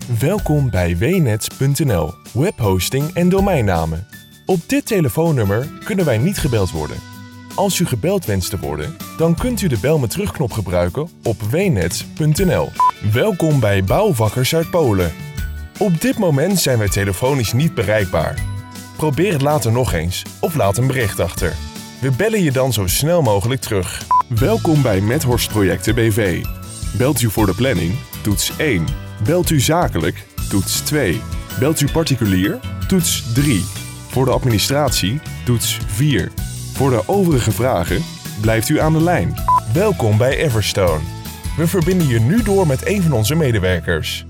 Welkom bij wnets.nl, webhosting en domeinnamen. Op dit telefoonnummer kunnen wij niet gebeld worden. Als u gebeld wenst te worden, dan kunt u de bel me terugknop gebruiken op wnets.nl. Welkom bij Bouwvakkers uit Polen. Op dit moment zijn wij telefonisch niet bereikbaar. Probeer het later nog eens of laat een bericht achter. We bellen je dan zo snel mogelijk terug. Welkom bij Methorst Projecten BV. Belt u voor de planning? Toets 1. Belt u zakelijk? Toets 2. Belt u particulier? Toets 3. Voor de administratie? Toets 4. Voor de overige vragen blijft u aan de lijn. Welkom bij Everstone. We verbinden je nu door met een van onze medewerkers.